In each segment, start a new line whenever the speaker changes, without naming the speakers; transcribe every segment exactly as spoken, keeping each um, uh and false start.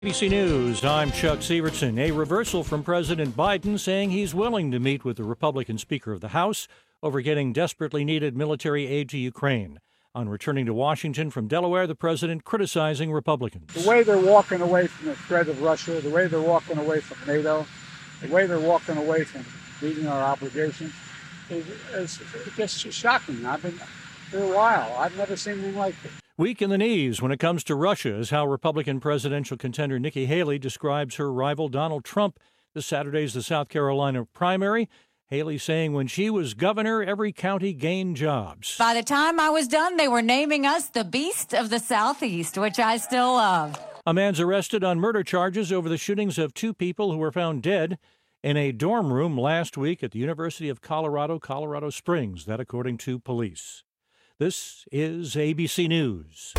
A B C News, I'm Chuck Severson. A reversal from President Biden saying he's willing to meet with the Republican Speaker of the House over getting desperately needed military aid to Ukraine. On returning to Washington from Delaware, the president criticizing Republicans.
The way they're walking away from the threat of Russia, the way they're walking away from NATO, the way they're walking away from meeting our obligations is, is just shocking. I've been for a while. I've never seen anything like it.
Weak in the knees when it comes to Russia is how Republican presidential contender Nikki Haley describes her rival Donald Trump. This Saturday's the South Carolina primary. Haley saying when she was governor, every county gained jobs.
By the time I was done, they were naming us the Beast of the Southeast, which I still love.
A man's arrested on murder charges over the shootings of two people who were found dead in a dorm room last week at the University of Colorado, Colorado Springs. That according to police. This is A B C News.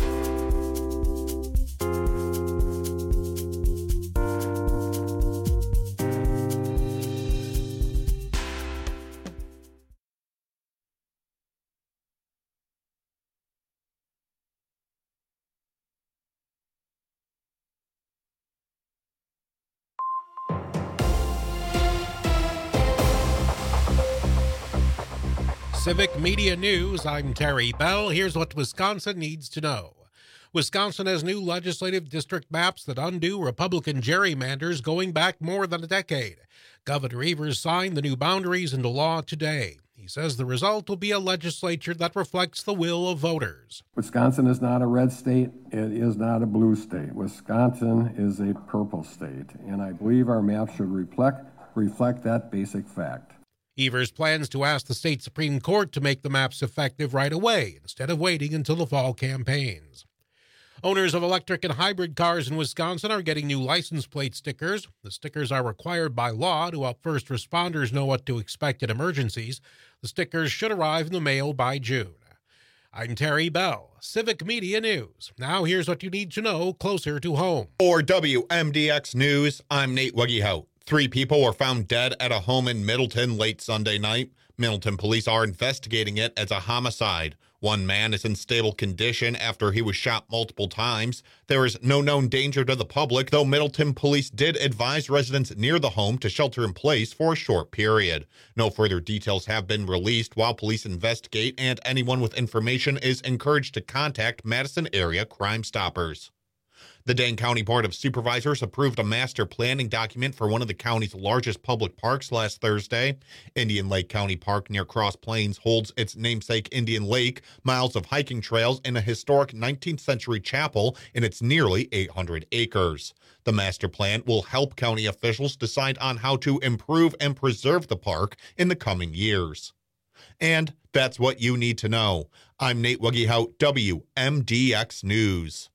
Civic Media News, I'm Terry Bell. Here's what Wisconsin needs to know. Wisconsin has new legislative district maps that undo Republican gerrymanders going back more than a decade. Governor Evers signed the new boundaries into law today. He says the result will be a legislature that reflects the will of voters.
Wisconsin is not a red state. It is not a blue state. Wisconsin is a purple state, and I believe our map should reflect, reflect that basic fact.
Evers plans to ask the state Supreme Court to make the maps effective right away instead of waiting until the fall campaigns. Owners of electric and hybrid cars in Wisconsin are getting new license plate stickers. The stickers are required by law to help first responders know what to expect in emergencies. The stickers should arrive in the mail by June. I'm Terry Bell, Civic Media News. Now here's what you need to know closer to home.
For W M D X News, I'm Nate Weggehout. Three people were found dead at a home in Middleton late Sunday night. Middleton police are investigating it as a homicide. One man is in stable condition after he was shot multiple times. There is no known danger to the public, though Middleton police did advise residents near the home to shelter in place for a short period. No further details have been released while police investigate, and anyone with information is encouraged to contact Madison Area Crime Stoppers. The Dane County Board of Supervisors approved a master planning document for one of the county's largest public parks last Thursday. Indian Lake County Park near Cross Plains holds its namesake Indian Lake, miles of hiking trails, and a historic nineteenth century chapel in its nearly eight hundred acres. The master plan will help county officials decide on how to improve and preserve the park in the coming years. And that's what you need to know. I'm Nate Weggehout, W M D X News.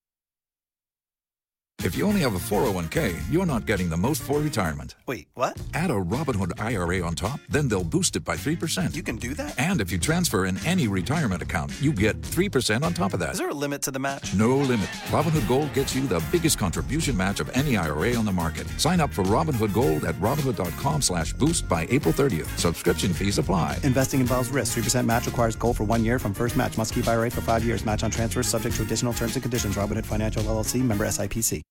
If you only have a four oh one k, you're not getting the most for retirement.
Wait, what?
Add a Robinhood I R A on top, then they'll boost it by three percent.
You can do that?
And if you transfer in any retirement account, you get three percent on top of that.
Is there a limit to the match?
No limit. Robinhood Gold gets you the biggest contribution match of any I R A on the market. Sign up for Robinhood Gold at Robinhood.com slash boost by April thirtieth. Subscription fees apply.
Investing involves risk. three percent match requires gold for one year from first match. Must keep I R A for five years. Match on transfers subject to additional terms and conditions. Robinhood Financial L L C, member S I P C.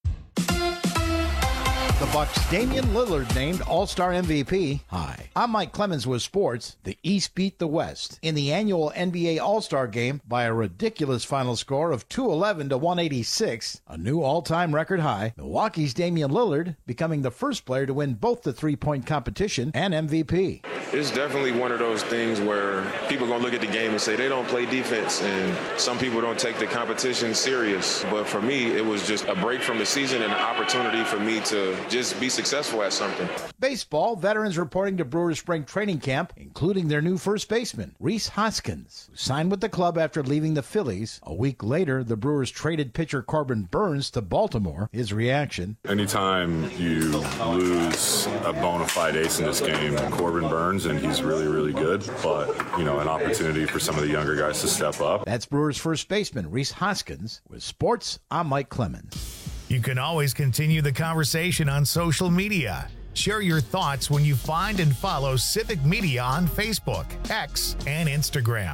The Bucks' Damian Lillard named All-Star M V P.
Hi.
I'm Mike Clemens with sports. The East beat the West in the annual N B A All-Star Game by a ridiculous final score of two eleven to one eighty-six, a new all-time record high. Milwaukee's Damian Lillard becoming the first player to win both the three-point competition and M V P.
It's definitely one of those things where people are going to look at the game and say they don't play defense, and some people don't take the competition serious. But for me, it was just a break from the season and an opportunity for me to just be successful at something.
Baseball, veterans reporting to Brewers spring training camp, including their new first baseman, Rhys Hoskins, who signed with the club after leaving the Phillies. A week later, the Brewers traded pitcher Corbin Burnes to Baltimore. His reaction:
anytime you lose a bona fide ace in this game, Corbin Burnes, and he's really, really good, but, you know, an opportunity for some of the younger guys to step up.
That's Brewers first baseman Rhys Hoskins. With sports, I'm Mike Clemens.
You can always continue the conversation on social media. Share your thoughts when you find and follow Civic Media on Facebook, X, and Instagram.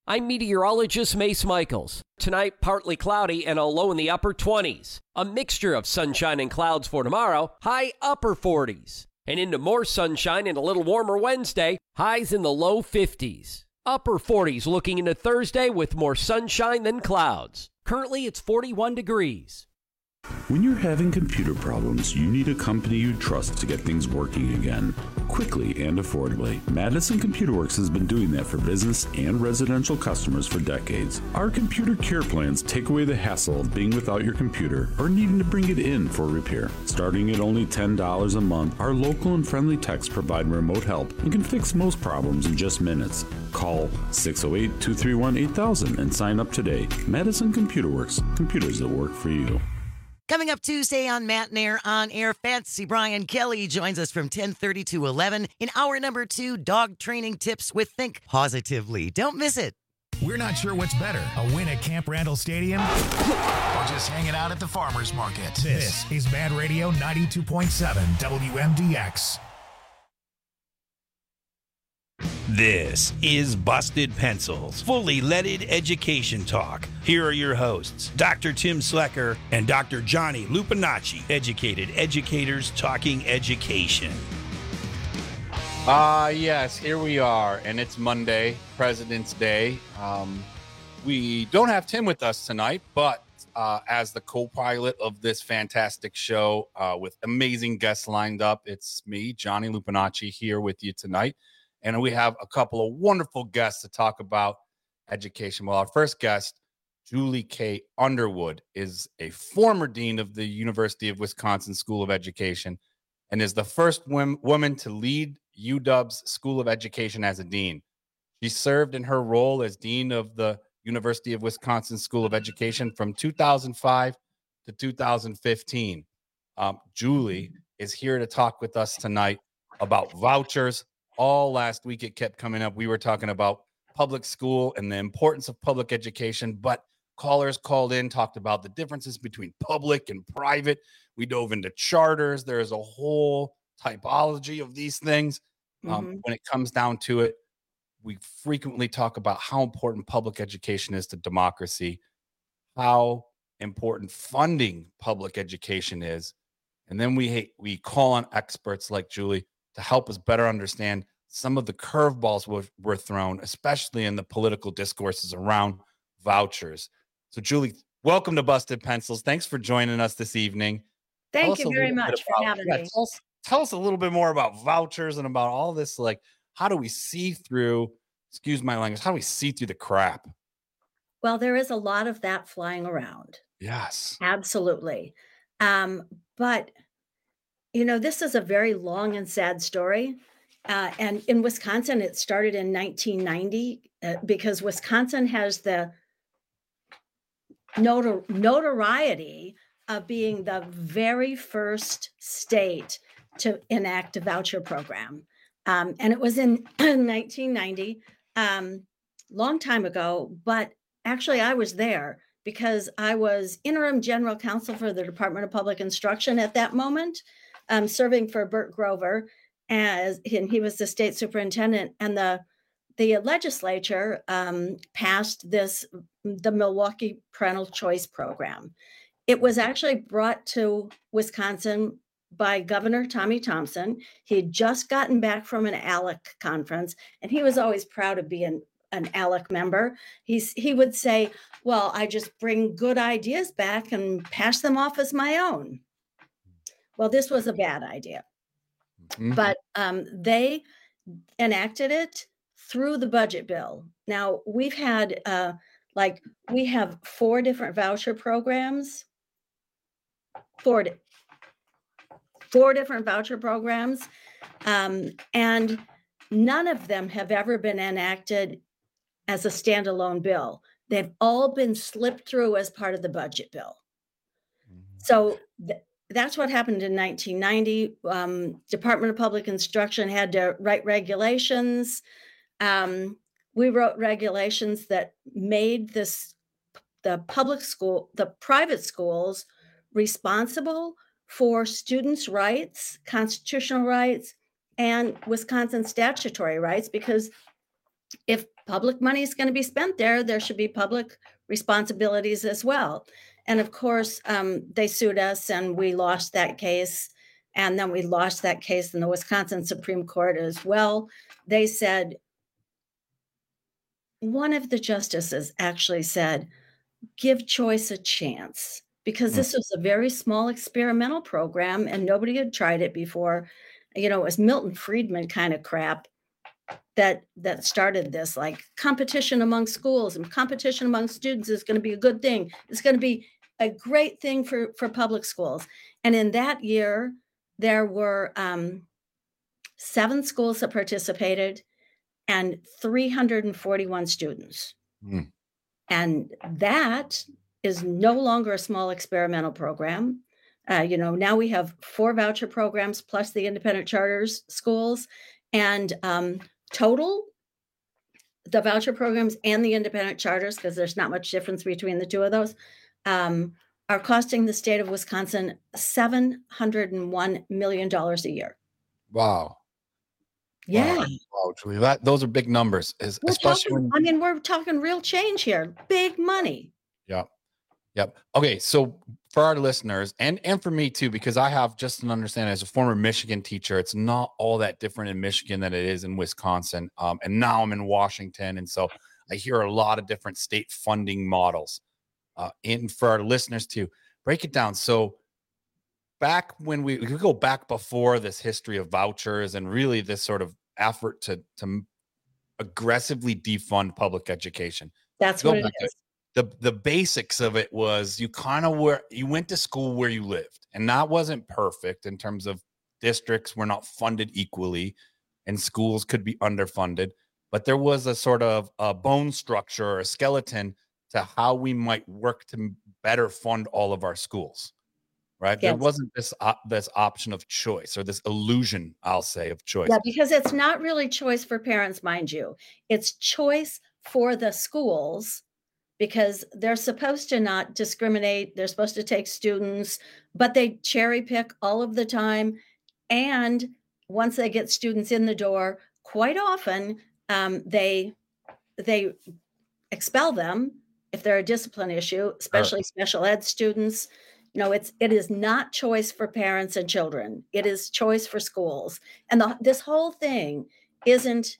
I'm meteorologist Mace Michaels. Tonight, partly cloudy and a low in the upper twenties. A mixture of sunshine and clouds for tomorrow, high upper forties. And into more sunshine and a little warmer Wednesday, highs in the low fifties. Upper forties looking into Thursday with more sunshine than clouds. Currently, it's forty-one degrees.
When you're having computer problems, you need a company you trust to get things working again, quickly and affordably. Madison Computer Works has been doing that for business and residential customers for decades. Our computer care plans take away the hassle of being without your computer or needing to bring it in for repair. Starting at only ten dollars a month, our local and friendly techs provide remote help and can fix most problems in just minutes. Call six oh eight, two three one, eight thousand and sign up today. Madison Computer Works, computers that work for you.
Coming up Tuesday on Matt and Air On Air, Fancy Brian Kelly joins us from ten thirty to eleven. In hour number two, dog training tips with Think Positively. Don't miss it.
We're not sure what's better, a win at Camp Randall Stadium or just hanging out at the farmer's market. This is Mad Radio ninety-two point seven W M D X.
This is Busted Pencils, fully leaded education talk. Here are your hosts, Doctor Tim Slecker and Doctor Johnny Lupinacci, educated educators talking education.
Ah, uh, yes, here we are, and it's Monday, President's Day. Um, we don't have Tim with us tonight, but uh, as the co-pilot of this fantastic show uh, with amazing guests lined up, it's me, Johnny Lupinacci, here with you tonight. And we have a couple of wonderful guests to talk about education. Well, our first guest, Julie K. Underwood, is a former dean of the University of Wisconsin School of Education and is the first wom- woman to lead U W's School of Education as a dean. She served in her role as dean of the University of Wisconsin School of Education from two thousand five to two thousand fifteen. Um, Julie is here to talk with us tonight about vouchers. All last week it kept coming up. We were talking about public school and the importance of public education, but callers called in, talked about the differences between public and private. We dove into charters. There is a whole typology of these things. Um, mm-hmm. When it comes down to it, we frequently talk about how important public education is to democracy, how important funding public education is. And then we we call on experts like Julie to help us better understand some of the curveballs were, were thrown, especially in the political discourses around vouchers. So, Julie, welcome to Busted Pencils. Thanks for joining us this evening.
Thank you very much
about,
for having
yeah,
me.
Tell us, tell us a little bit more about vouchers and about all this. Like, how do we see through, excuse my language, how do we see through the crap?
Well, there is a lot of that flying around.
Yes.
Absolutely. Um, but You know, this is a very long and sad story. Uh, and in Wisconsin, it started in nineteen ninety uh, because Wisconsin has the notor- notoriety of being the very first state to enact a voucher program. Um, and it was in nineteen ninety, um, long time ago, but actually I was there because I was interim general counsel for the Department of Public Instruction at that moment. Um, serving for Bert Grover, as and he was the state superintendent, and the the legislature um, passed this the Milwaukee Parental Choice Program. It was actually brought to Wisconsin by Governor Tommy Thompson. He had just gotten back from an A L E C conference, and he was always proud of being an A L E C member. He's he would say, "Well, I just bring good ideas back and pass them off as my own." Well, this was a bad idea, mm-hmm. but um, they enacted it through the budget bill. Now we've had uh, like we have four different voucher programs, four, four different voucher programs, um, and none of them have ever been enacted as a standalone bill. They've all been slipped through as part of the budget bill. Mm-hmm. So th- That's what happened in nineteen ninety. Um, Department of Public Instruction had to write regulations. Um, we wrote regulations that made this the public school, the private schools, responsible for students' rights, constitutional rights, and Wisconsin statutory rights. Because if public money is going to be spent there, there should be public responsibilities as well. And of course, um, they sued us and we lost that case. And then we lost that case in the Wisconsin Supreme Court as well. They said, one of the justices actually said, give choice a chance, because this was a very small experimental program and nobody had tried it before. You know, it was Milton Friedman kind of crap that that started this, like competition among schools and competition among students is going to be a good thing. It's going to be a great thing for, for public schools. And in that year, there were um, seven schools that participated and three hundred forty-one students.
Mm.
And that is no longer a small experimental program. Uh, you know, now we have four voucher programs plus the independent charters schools, and um, total, the voucher programs and the independent charters, because there's not much difference between the two of those, um, are costing the state of Wisconsin seven hundred one million dollars a year.
Wow.
Yeah.
Wow, wow, Julie, that, those are big numbers, is,
We're
especially
talking,
when.
I mean, we're talking real change here, big money.
Yep. Yep. Okay. So for our listeners and, and for me too, because I have just an understanding as a former Michigan teacher, it's not all that different in Michigan than it is in Wisconsin. Um, and now I'm in Washington. And so I hear a lot of different state funding models. Uh, and for our listeners to break it down. So back when we, we could go back before this history of vouchers and really this sort of effort to, to aggressively defund public education.
That's
Go
what it
back to-
is.
The, the basics of it was you kind of were, you went to school where you lived, and that wasn't perfect in terms of districts were not funded equally and schools could be underfunded, but there was a sort of a bone structure or a skeleton to how we might work to better fund all of our schools, right?
Yes.
There wasn't this, uh, this option of choice or this illusion, I'll say, of choice.
Yeah, because it's not really choice for parents, mind you. It's choice for the schools, because they're supposed to not discriminate. They're supposed to take students, but they cherry pick all of the time. And once they get students in the door, quite often um, they they expel them if they're a discipline issue, especially
Sure.
special ed students. You know, it's it is not choice for parents and children. It is choice for schools. And the, this whole thing isn't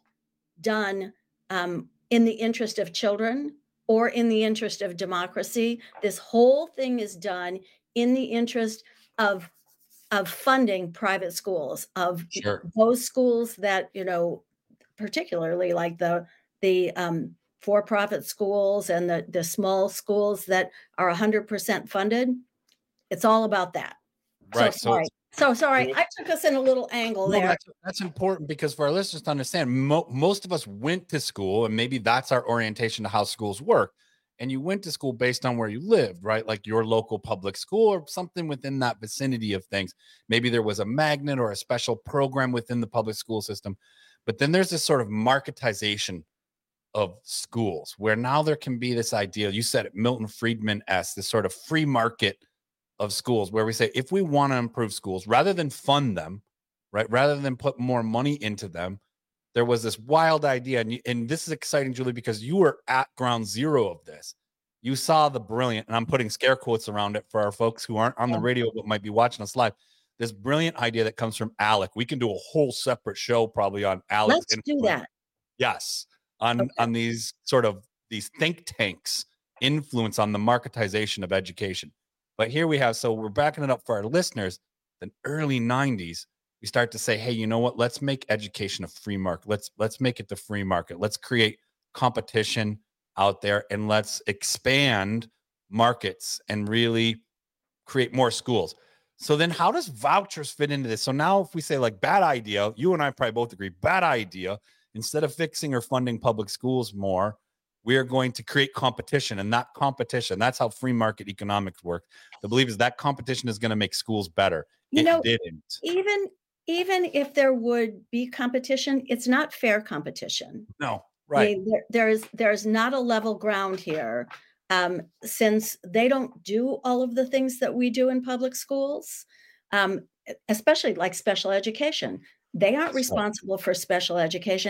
done um, in the interest of children or in the interest of democracy. This whole thing is done in the interest of of funding private schools, of
Sure.
those schools that, you know, particularly like the the um, for-profit schools and the the small schools that are one hundred percent funded. It's all about that.
Right.
So
So
sorry. So sorry. I took us in a little angle
No,
there.
that's, that's important because for our listeners to understand, mo- most of us went to school, and maybe that's our orientation to how schools work. And you went to school based on where you lived, right? Like your local public school or something within that vicinity of things. Maybe there was a magnet or a special program within the public school system. But then there's this sort of marketization of schools where now there can be this idea, you said it, Milton Friedman-esque, this sort of free market of schools where we say, if we want to improve schools, rather than fund them, right, rather than put more money into them, there was this wild idea. And, you, and this is exciting, Julie, because you were at ground zero of this. You saw the brilliant, and I'm putting scare quotes around it for our folks who aren't on the radio but might be watching us live, this brilliant idea that comes from Alec. We can do a whole separate show probably on Alec.
Let's do that.
Yes. On,
Okay.
on these sort of these think tanks influence on the marketization of education. But here we have, so we're backing it up for our listeners, the early nineties, we start to say, hey, you know what? Let's make education a free market. Let's let's make it the free market. Let's create competition out there, and let's expand markets and really create more schools. So then how does vouchers fit into this? So now if we say like bad idea, you and I probably both agree, bad idea, instead of fixing or funding public schools more, we are going to create competition, and that competition, that's how free market economics work. The belief is that competition is going to make schools better.
You
It
know,
didn't.
even even if there would be competition, it's not fair competition.
No,
I
right.
mean, there, there's there's not a level ground here, um, since they don't do all of the things that we do in public schools, um, especially like special education. They aren't responsible for special education,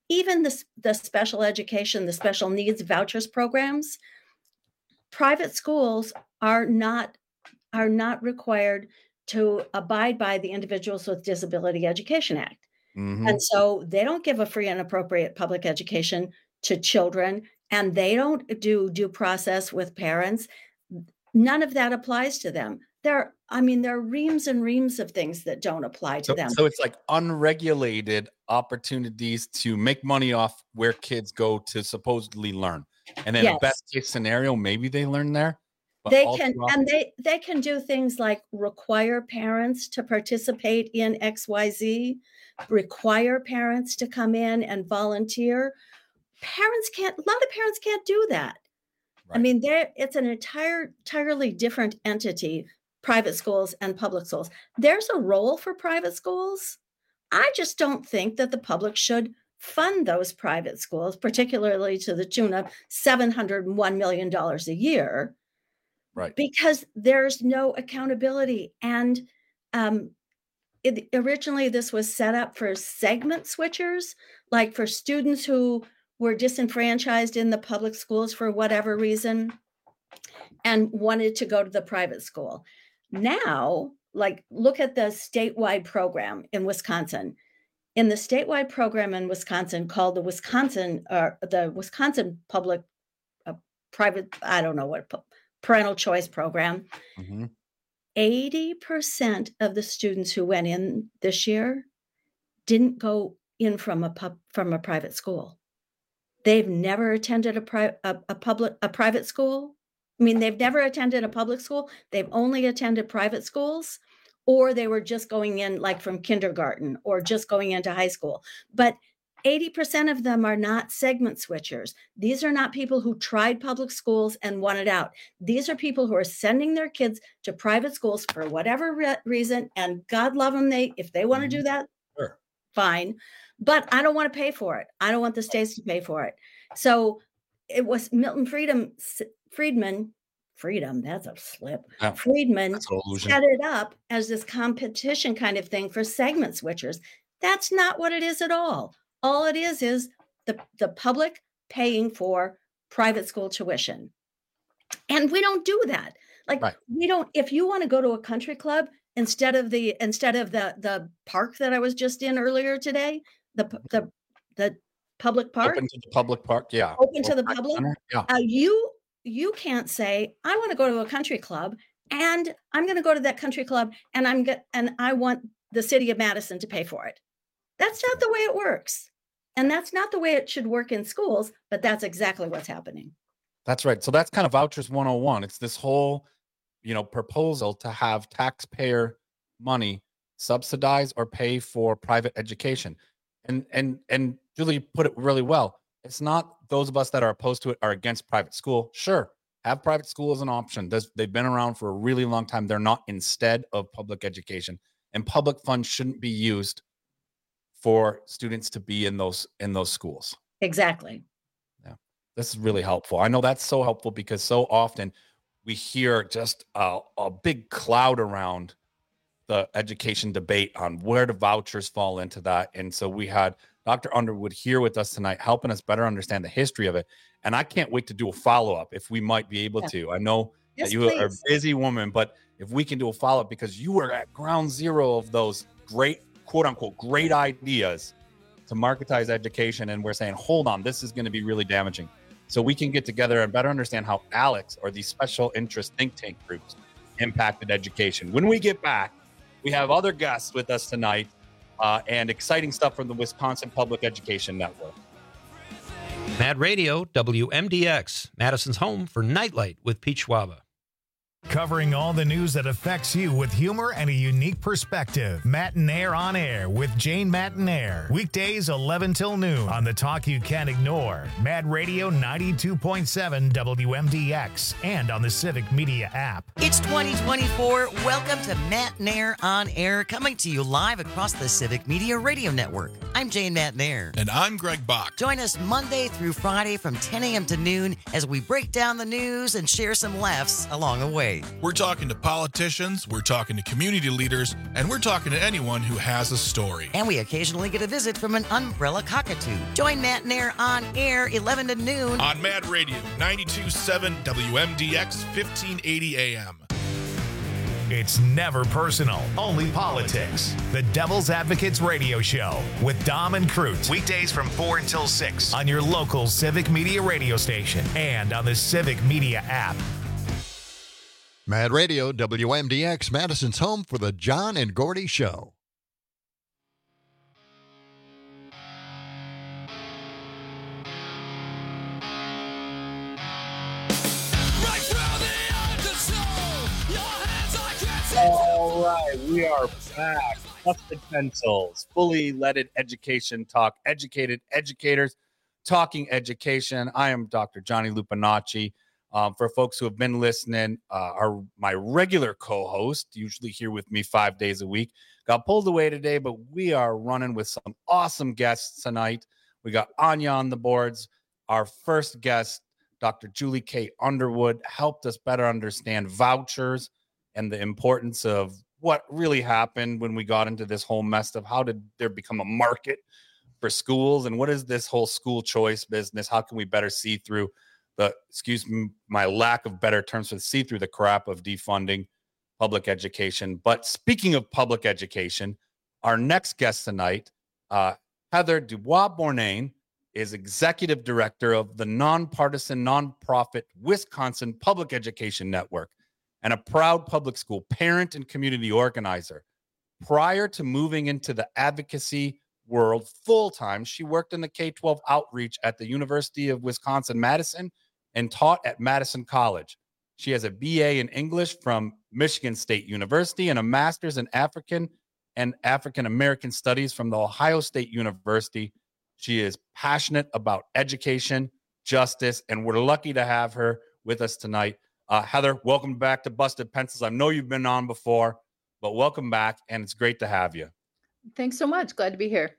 even the, the special education, the special needs vouchers programs, private schools are not are not required to abide by the Individuals with Disability Education Act. Mm-hmm. And so they don't give a free and appropriate public education to children, and they don't do due process with parents. None of that applies to them. There, I mean, there are reams and reams of things that don't apply to
so,
them.
So it's like unregulated opportunities to make money off where kids go to supposedly learn. And then yes. the best case scenario, maybe they learn there. But
they can, and they, they can do things like require parents to participate in X Y Z, require parents to come in and volunteer. Parents can't, a lot of parents can't do that. Right. I mean, it's an entire, entirely different entity, private schools and public schools. There's a role for private schools. I just don't think that the public should fund those private schools, particularly to the tune of seven hundred one million dollars a year.
Right.
Because there's no accountability. And um, it, originally this was set up for segment switchers, like for students who were disenfranchised in the public schools for whatever reason and wanted to go to the private school. Now, like, look at the statewide program in Wisconsin. In the statewide program in Wisconsin called the Wisconsin, or uh, the Wisconsin Public uh, Private, I don't know what, Parental Choice Program, mm-hmm. eighty percent of the students who went in this year didn't go in from a pub, from a private school. They've never attended a, pri- a, a public a private school. I mean, they've never attended a public school. They've only attended private schools, or they were just going in like from kindergarten or just going into high school. But eighty percent of them are not segment switchers. These are not people who tried public schools and wanted out. These are people who are sending their kids to private schools for whatever re- reason, and God love them. They, if they want to mm-hmm. do that,
sure.
Fine. But I don't want to pay for it. I don't want the states to pay for it. So it was Milton Friedman, Friedman, Freedom, that's a slip.
Yeah,
Friedman set it up as this competition kind of thing for segment switchers. That's not what it is at all. All it is is the, the public paying for private school tuition. And we don't do that. Like right. we don't, if you want to go to a country club instead of the instead of the the park that I was just in earlier today, the the the public park.
Open to the public park, yeah.
Open to the public.
Yeah.
Uh, you you can't say, I want to go to a country club and I'm going to go to that country club and I'm get, and I want the city of Madison to pay for it. That's not the way it works. And that's not the way it should work in schools, but that's exactly what's happening.
That's right. So that's kind of Vouchers one oh one. It's this whole, you know, proposal to have taxpayer money subsidize or pay for private education. And and and Julie put it really well. It's not those of us that are opposed to it are against private school. Sure, have private school as an option. There's, they've been around for a really long time. They're not instead of public education. And public funds shouldn't be used for students to be in those in those schools.
Exactly.
Yeah, this is really helpful. I know that's so helpful because so often we hear just a, a big cloud around the education debate on where the vouchers fall into that. And so we had Doctor Underwood here with us tonight, helping us better understand the history of it. And I can't wait to do a follow-up if we might be able yeah. to. I know yes, that you please. are a busy woman, but if we can do a follow-up because you were at ground zero of those great, quote unquote, great ideas to marketize education. And we're saying, hold on, this is going to be really damaging. So we can get together and better understand how ALEC or these special interest think tank groups impacted education. When we get back, we have other guests with us tonight uh, and exciting stuff from the Wisconsin Public Education Network.
Mad Radio, W M D X, Madison's home for Nightlight with Pete Schwaba.
Covering all the news that affects you with humor and a unique perspective. Matinaire on Air with Jane Matinaire. Weekdays eleven till noon on the talk you can't ignore. Mad Radio ninety-two point seven W M D X and on the Civic Media app.
It's twenty twenty-four. Welcome to Matinaire on Air, coming to you live across the Civic Media Radio Network. I'm Jane Matinaire.
And I'm Greg Bach.
Join us Monday through Friday from ten a.m. to noon as we break down the news and share some laughs along the way.
state.
We're talking to politicians, we're talking to community leaders, and we're talking to anyone who has a story.
And we occasionally get a visit from an umbrella cockatoo. Join Matt and Air on air, eleven to noon.
On Mad Radio, ninety-two point seven W M D X, fifteen eighty A M.
It's never personal, only politics. The Devil's Advocates Radio Show with Dom and Cruz. Weekdays from four until six on your local Civic Media radio station and on the Civic Media app.
Mad Radio, W M D X, Madison's home for the John and Gordy Show.
All right, we are back. Busted Pencils, fully leaded education talk, educated educators talking education. I am Doctor Johnny Lupinacci. Um, for folks who have been listening, uh, are my regular co-host, usually here with me five days a week, got pulled away today, but we are running with some awesome guests tonight. We got Anya on the boards. Our first guest, Doctor Julie K. Underwood, helped us better understand vouchers and the importance of what really happened when we got into this whole mess of how did there become a market for schools and what is this whole school choice business? How can we better see through the, excuse me, my lack of better terms for see through the crap of defunding public education. But speaking of public education, our next guest tonight, uh, Heather Dubois-Bournain, is executive director of the nonpartisan nonprofit Wisconsin Public Education Network, and a proud public school parent and community organizer. Prior to moving into the advocacy world full-time, she worked in the K twelve outreach at the University of Wisconsin-Madison and taught at Madison College. She has a B A in English from Michigan State University and a master's in African and African American Studies from the Ohio State University. She is passionate about education, justice, and we're lucky to have her with us tonight. Uh, Heather, welcome back to Busted Pencils. I know you've been on before, but welcome back, and it's great to have you.
Thanks so much. Glad to be here.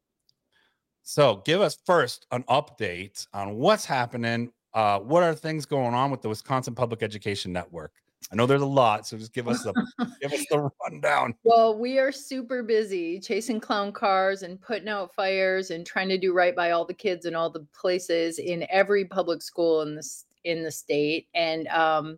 So give us first an update on what's happening. Uh, what are things going on with the Wisconsin Public Education Network? I know there's a lot, so just give us the give us the rundown.
Well, we are super busy chasing clown cars and putting out fires and trying to do right by all the kids in all the places in every public school in this in the state. And um,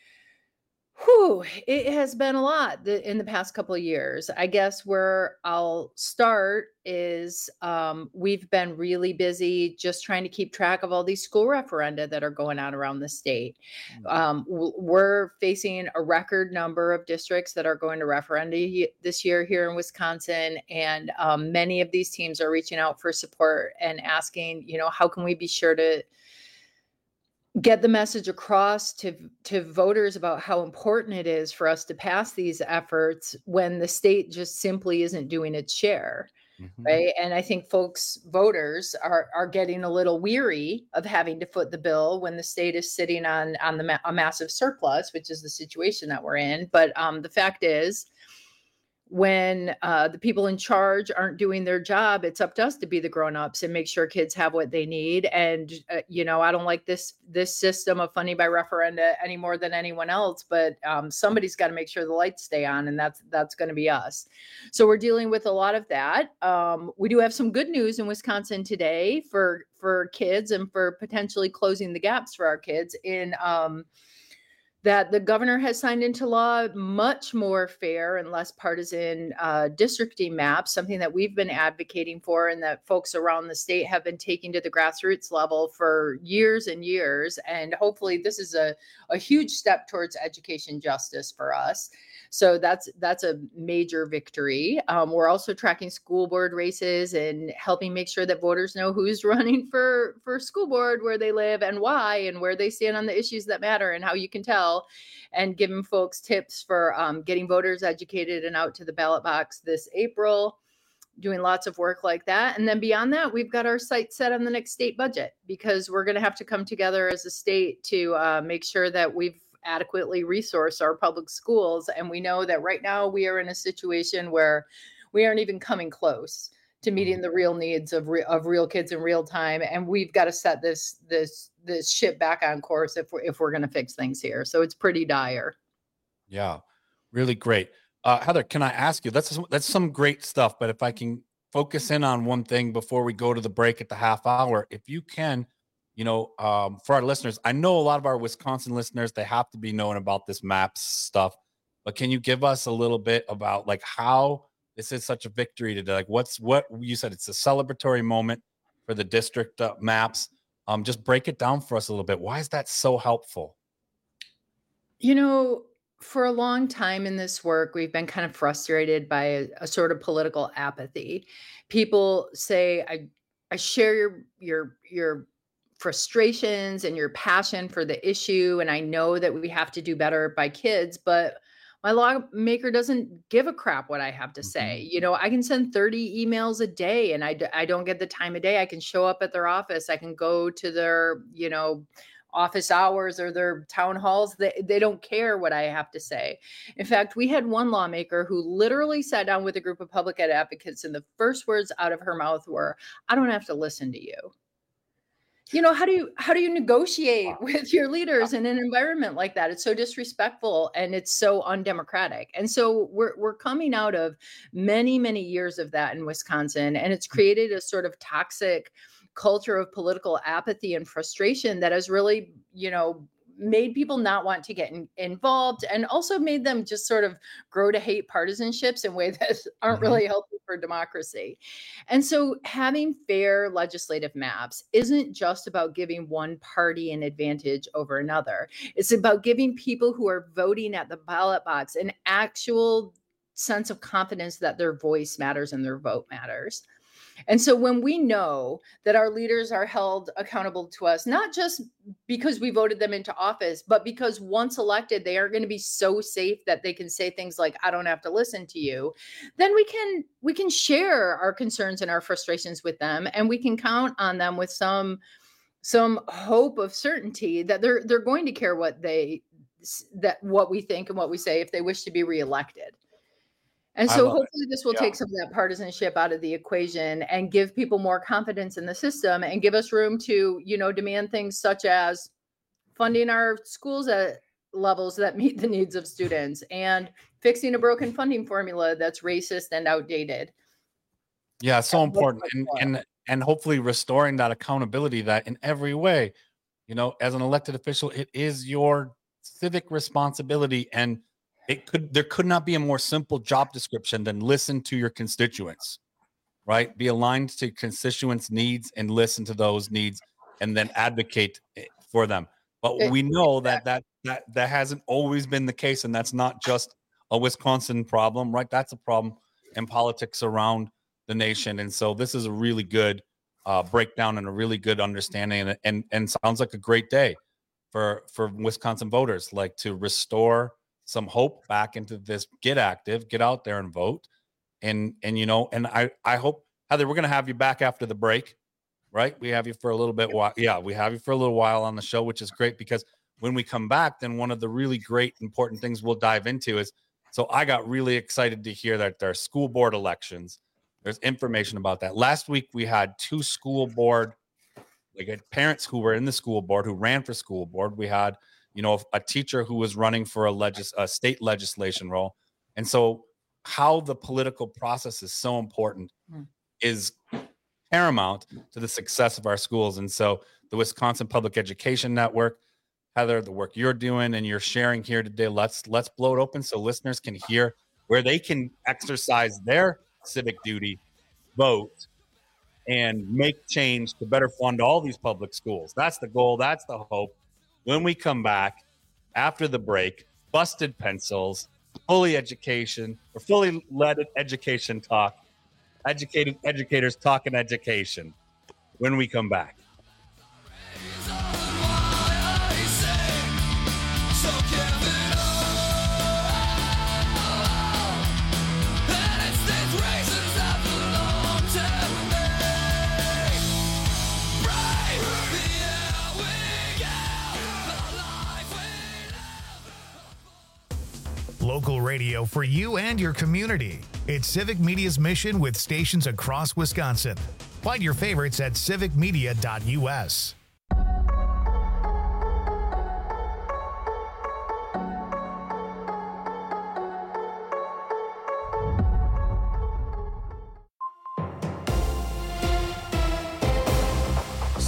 whew, it has been a lot th- in the past couple of years. I guess where I'll start is um, we've been really busy just trying to keep track of all these school referenda that are going on around the state. Um, w- we're facing a record number of districts that are going to referenda y- this year here in Wisconsin. And um, many of these teams are reaching out for support and asking, you know, how can we be sure to get the message across to to voters about how important it is for us to pass these efforts when the state just simply isn't doing its share, mm-hmm. right? And I think folks, voters, are are getting a little weary of having to foot the bill when the state is sitting on on the ma- a massive surplus, which is the situation that we're in. But um, the fact is, when uh, the people in charge aren't doing their job, it's up to us to be the grown-ups and make sure kids have what they need. And, uh, you know, I don't like this this system of funding by referenda any more than anyone else, but um, somebody's got to make sure the lights stay on, and that's that's going to be us. So we're dealing with a lot of that. Um, we do have some good news in Wisconsin today for, for kids and for potentially closing the gaps for our kids in um that the governor has signed into law much more fair and less partisan uh, districting maps, something that we've been advocating for and that folks around the state have been taking to the grassroots level for years and years. And hopefully this is a, a huge step towards education justice for us. So that's that's a major victory. Um, we're also tracking school board races and helping make sure that voters know who's running for, for school board, where they live and why, and where they stand on the issues that matter and how you can tell, and giving folks tips for um, getting voters educated and out to the ballot box this April, doing lots of work like that. And then beyond that, we've got our sights set on the next state budget, because we're going to have to come together as a state to uh, make sure that we've adequately resource our public schools. And we know that right now we are in a situation where we aren't even coming close to meeting the real needs of re- of real kids in real time. And we've got to set this this this ship back on course if we're, if we're going to fix things here. So it's pretty dire.
Yeah, really great. Uh, Heather, can I ask you, that's, that's some great stuff, but if I can focus in on one thing before we go to the break at the half hour, if you can, you know, um, for our listeners, I know a lot of our Wisconsin listeners, they have to be knowing about this MAPS stuff, but can you give us a little bit about like how this is such a victory today? Like what's, what you said, it's a celebratory moment for the district uh, MAPS. Um, just break it down for us a little bit. Why is that so helpful?
You know, for a long time in this work, we've been kind of frustrated by a, a sort of political apathy. People say, I, I share your, your, your frustrations and your passion for the issue. And I know that we have to do better by kids, but my lawmaker doesn't give a crap what I have to say. Mm-hmm. You know, I can send thirty emails a day and I, d- I don't get the time of day. I can show up at their office. I can go to their, you know, office hours or their town halls. They, they don't care what I have to say. In fact, we had one lawmaker who literally sat down with a group of public ed advocates and the first words out of her mouth were, I don't have to listen to you. You know, how do you, how do you negotiate with your leaders in an environment like that? It's so disrespectful and it's so undemocratic. And so we're, we're coming out of many, many years of that in Wisconsin, and it's created a sort of toxic culture of political apathy and frustration that has really, you know, made people not want to get in, involved and also made them just sort of grow to hate partisanships in ways that aren't mm-hmm. really healthy for democracy. And so having fair legislative maps isn't just about giving one party an advantage over another. It's about giving people who are voting at the ballot box an actual sense of confidence that their voice matters and their vote matters. And so when we know that our leaders are held accountable to us, not just because we voted them into office, but because once elected, they are going to be so safe that they can say things like, I don't have to listen to you, then we can we can share our concerns and our frustrations with them. And we can count on them with some some hope of certainty that they're they're going to care what they that what we think and what we say if they wish to be reelected. And so hopefully this will yeah. take some of that partisanship out of the equation and give people more confidence in the system and give us room to, you know, demand things such as funding our schools at levels that meet the needs of students and fixing a broken funding formula that's racist and outdated.
Yeah, so important. And, and, and hopefully restoring that accountability that in every way, you know, as an elected official, it is your civic responsibility. And It could, there could not be a more simple job description than listen to your constituents, right? Be aligned to constituents' needs and listen to those needs and then advocate for them. But we know that that that, that hasn't always been the case. And that's not just a Wisconsin problem, right? That's a problem in politics around the nation. And so this is a really good uh, breakdown and a really good understanding and, and, and sounds like a great day for, for Wisconsin voters, like to restore some hope back into this, get active, get out there and vote. And, and, you know, and I, I hope, Heather, we're going to have you back after the break, right? We have you for a little bit. While, yeah, we have you for a little while on the show, which is great because when we come back, then one of the really great, important things we'll dive into is, so I got really excited to hear that there are school board elections. There's information about that. Last week, we had two school board, like parents who were in the school board, who ran for school board. We had, you know, a teacher who was running for a, legis- a state legislation role. And so how the political process is so important mm. is paramount to the success of our schools. And so the Wisconsin Public Education Network, Heather, the work you're doing and you're sharing here today, let's let's blow it open so listeners can hear where they can exercise their civic duty, vote, and make change to better fund all these public schools. That's the goal. That's the hope. When we come back after the break, Busted Pencils, fully education or fully led education talk, educated educators talking education when we come back.
Local radio for you and your community. It's Civic Media's mission with stations across Wisconsin. Find your favorites at civic media dot u s.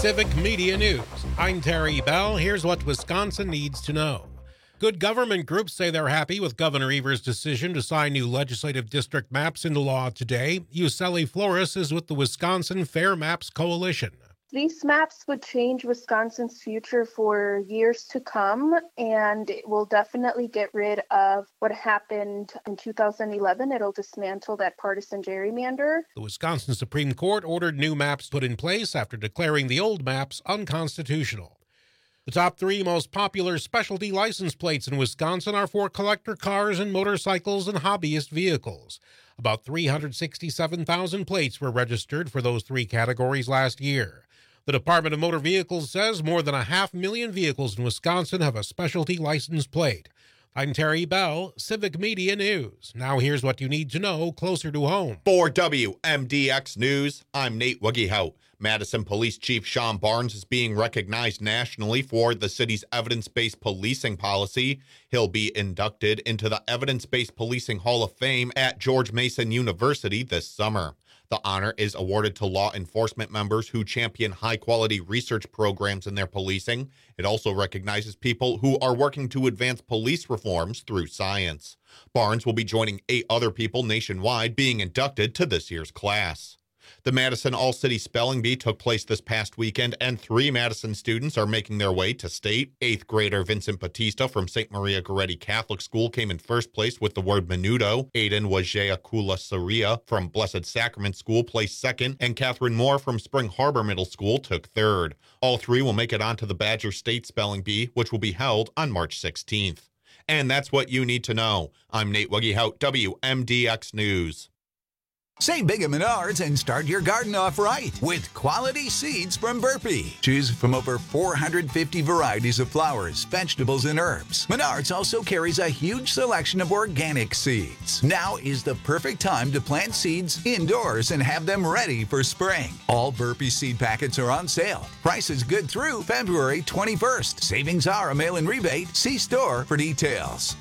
Civic Media News. I'm Terry Bell. Here's what Wisconsin needs to know. Good government groups say they're happy with Governor Evers' decision to sign new legislative district maps into law today. Yuseli Flores is with the Wisconsin Fair Maps Coalition.
These maps would change Wisconsin's future for years to come, and it will definitely get rid of what happened in two thousand eleven. It'll dismantle that partisan gerrymander.
The Wisconsin Supreme Court ordered new maps put in place after declaring the old maps unconstitutional. The top three most popular specialty license plates in Wisconsin are for collector cars and motorcycles and hobbyist vehicles. About three hundred sixty-seven thousand plates were registered for those three categories last year. The Department of Motor Vehicles says more than a half million vehicles in Wisconsin have a specialty license plate. I'm Terry Bell, Civic Media News. Now here's what you need to know closer to home.
For W M D X News, I'm Nate Wuggehout. Madison Police Chief Sean Barnes is being recognized nationally for the city's evidence-based policing policy. He'll be inducted into the Evidence-Based Policing Hall of Fame at George Mason University this summer. The honor is awarded to law enforcement members who champion high-quality research programs in their policing. It also recognizes people who are working to advance police reforms through science. Barnes will be joining eight other people nationwide being inducted to this year's class. The Madison All-City Spelling Bee took place this past weekend, and three Madison students are making their way to state. Eighth grader Vincent Batista from Saint Maria Goretti Catholic School came in first place with the word menudo. Aiden Wajea Kula Saria from Blessed Sacrament School placed second, and Catherine Moore from Spring Harbor Middle School took third. All three will make it onto the Badger State Spelling Bee, which will be held on March sixteenth. And that's what you need to know. I'm Nate Wuggehout, W M D X News.
Save big at Menards and start your garden off right with quality seeds from Burpee. Choose from over four hundred fifty varieties of flowers, vegetables, and herbs. Menards also carries a huge selection of organic seeds. Now is the perfect time to plant seeds indoors and have them ready for spring. All Burpee seed packets are on sale. Prices good through February twenty-first. Savings are a mail-in rebate. See store for details.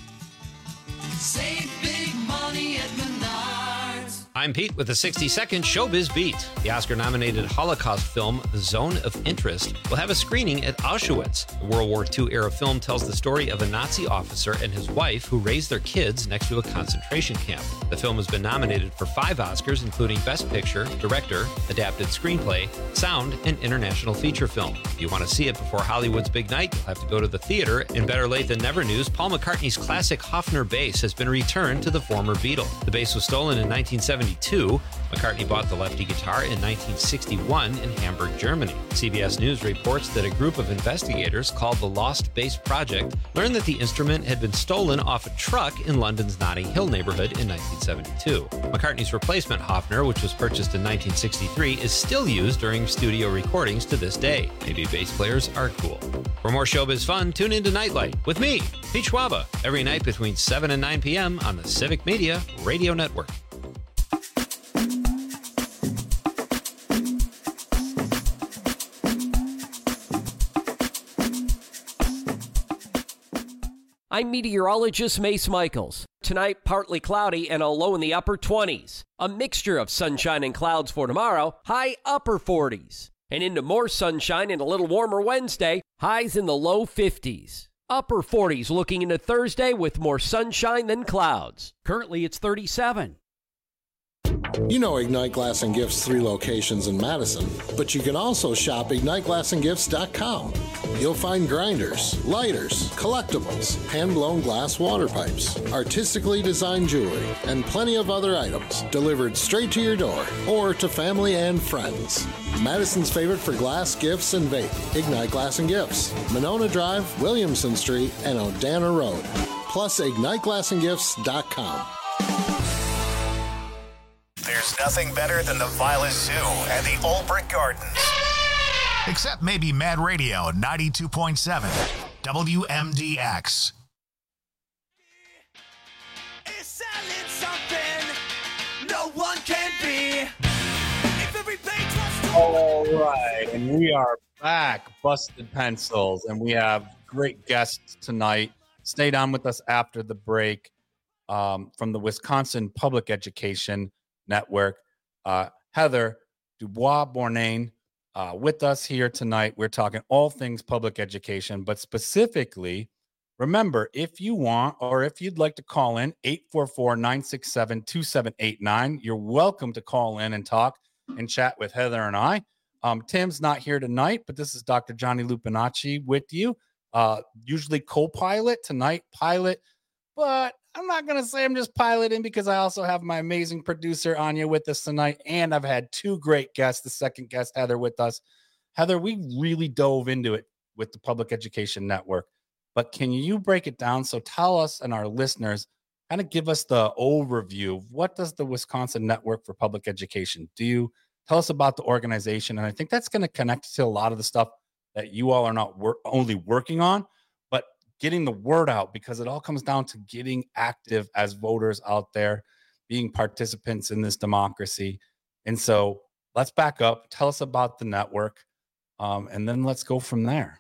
Save big money at Menards.
I'm Pete with the sixty second Showbiz Beat. The Oscar-nominated Holocaust film, The Zone of Interest, will have a screening at Auschwitz. The World War Two era film tells the story of a Nazi officer and his wife who raised their kids next to a concentration camp. The film has been nominated for five Oscars, including Best Picture, Director, Adapted Screenplay, Sound, and International Feature Film. If you want to see it before Hollywood's big night, you'll have to go to the theater. And better late than never news, Paul McCartney's classic Hofner bass has been returned to the former Beatle. The bass was stolen in nineteen seventy-two. McCartney bought the lefty guitar in nineteen sixty-one in Hamburg, Germany. C B S News reports that a group of investigators called the Lost Bass Project learned that the instrument had been stolen off a truck in London's Notting Hill neighborhood in nineteen seventy-two. McCartney's replacement Hofner, which was purchased in nineteen sixty-three, is still used during studio recordings to this day. Maybe bass players are cool. For more showbiz fun, tune into Nightlight with me, Pete Schwaba, every night between seven and nine p.m. on the Civic Media Radio Network.
I'm meteorologist Mace Michaels. Tonight, partly cloudy and a low in the upper twenties. A mixture of sunshine and clouds for tomorrow, high upper forties. And into more sunshine and a little warmer Wednesday, highs in the low fifties. Upper forties looking into Thursday with more sunshine than clouds. Currently, it's thirty-seven.
You know Ignite Glass and Gifts' three locations in Madison, but you can also shop ignite glass and gifts dot com. You'll find grinders, lighters, collectibles, hand-blown glass water pipes, artistically designed jewelry, and plenty of other items delivered straight to your door or to family and friends. Madison's favorite for glass, gifts, and vape, Ignite Glass and Gifts, Monona Drive, Williamson Street, and Odana Road. Plus ignite glass and gifts dot com.
There's nothing better than the Vilas Zoo and the Old Brick Gardens.
Except maybe Mad Radio ninety-two point seven, W M D X.
Is selling something no one can be. If every page was
All right, and we are back, Busted Pencils, and we have great guests tonight. Stay down with us after the break um, from the Wisconsin Public Education Network. Uh, Heather Dubois-Bournain Uh, with us here tonight, we're talking all things public education, but specifically, remember, if you want or if you'd like to call in, eight four four, nine six seven, two seven eight nine, you're welcome to call in and talk and chat with Heather and I. Um, Tim's not here tonight, but this is Doctor Johnny Lupinacci with you. Uh, usually co-pilot, tonight pilot, but I'm not going to say I'm just piloting because I also have my amazing producer Anya with us tonight. And I've had two great guests, the second guest, Heather, with us. Heather, we really dove into it with the Public Education Network, but can you break it down? So tell us and our listeners, kind of give us the overview of what does the Wisconsin Network for Public Education do? Tell us about the organization. And I think that's going to connect to a lot of the stuff that you all are not wor- only working on, but getting the word out, because it all comes down to getting active as voters out there, being participants in this democracy. And so let's back up, tell us about the network, um, and then let's go from there.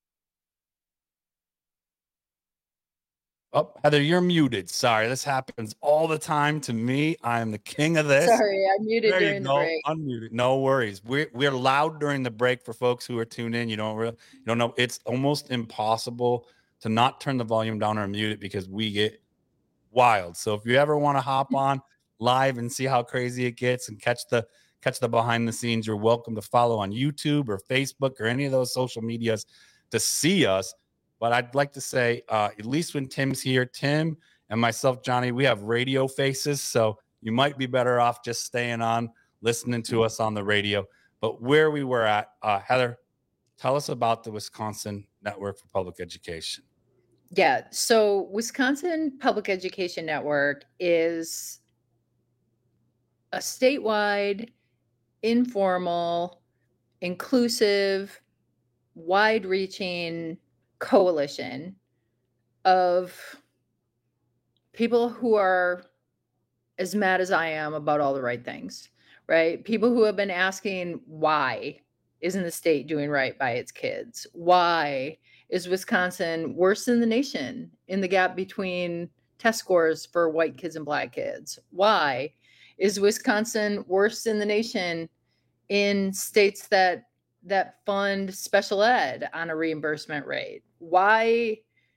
Oh, Heather, you're muted. Sorry, this happens all the time to me. I am the king of this.
Sorry, I muted
There you
during the
go.
break.
Unmuted. No worries. We're we're loud during the break for folks who are tuned in. You don't really, you don't know. It's almost impossible to not turn the volume down or mute it because we get wild. So if you ever want to hop on live and see how crazy it gets and catch the catch the behind the scenes, you're welcome to follow on YouTube or Facebook or any of those social medias to see us. But I'd like to say, uh, at least when Tim's here, Tim and myself, Johnny, we have radio faces. So you might be better off just staying on, listening to us on the radio. But where we were at, uh, Heather, tell us about the Wisconsin Network for Public Education.
Yeah. So Wisconsin Public Education Network is a statewide, informal, inclusive, wide-reaching coalition of people who are as mad as I am about all the right things, right? People who have been asking, why isn't the state doing right by its kids? Why is Wisconsin worse than the nation in the gap between test scores for white kids and black kids? Why is Wisconsin worse than the nation in states that that fund special ed on a reimbursement rate? Why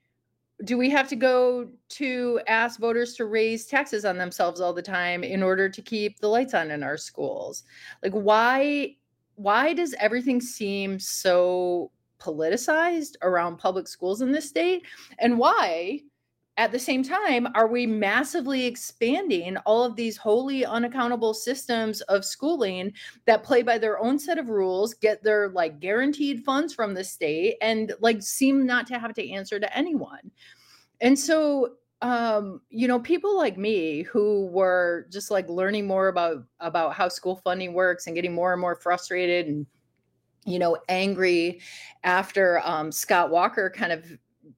do we have to go to ask voters to raise taxes on themselves all the time in order to keep the lights on in our schools? Like, why, why does everything seem so politicized around public schools in this state? And why, at the same time, are we massively expanding all of these wholly unaccountable systems of schooling that play by their own set of rules, get their like guaranteed funds from the state, and like seem not to have to answer to anyone? And so, um, you know, people like me who were just like learning more about, about how school funding works and getting more and more frustrated and, you know, angry after um, Scott Walker kind of